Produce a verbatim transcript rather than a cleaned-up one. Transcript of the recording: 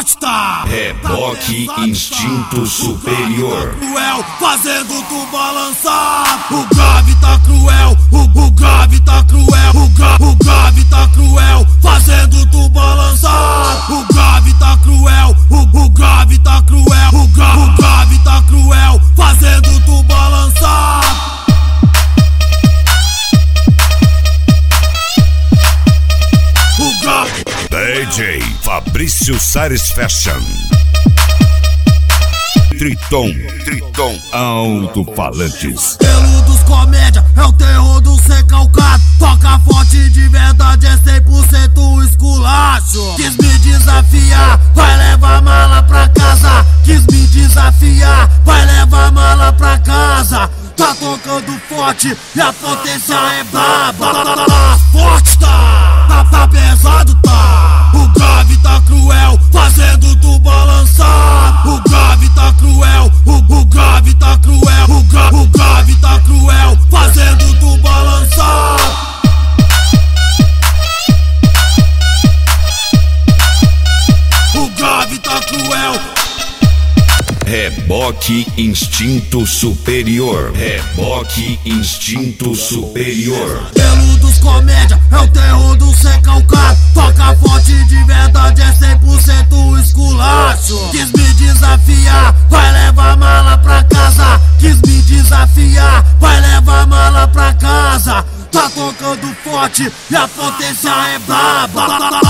forte tá. Reboque instinto superior. Cruel, fazendo tu balançar. O grave tá cruel, o, o grave tá cruel, o, gra, o grave tá cruel, fazendo tu balançar. O grave tá cruel, o, o grave tá cruel, o, gra, o grave tá cruel, fazendo tu balançar. O grave. D J Fabrício Sares Fashion. Triton, Triton, alto-falantes. Pelo dos comédia, é o terror do recalcado. Toca forte de verdade, é cem por cento esculacho. Quis me desafiar, vai levar mala pra casa. Quis me desafiar, vai levar mala pra casa. Tá tocando forte e a potência é braba. Tá forte tá, tá, tá pesado tá. O grave tá cruel, fazendo tu balançar. O grave tá cruel, o, o grave tá cruel, o, gra, o grave tá cruel, fazendo tu balançar. O grave tá cruel. Reboque instinto superior. Reboque instinto superior. Pelo dos comédia, é o terror do recalcado. Toca forte de verdade, é cem por cento esculacho. Quis me desafiar, vai levar mala pra casa. Quis me desafiar, vai levar mala pra casa. Tá tocando forte e a potência é braba.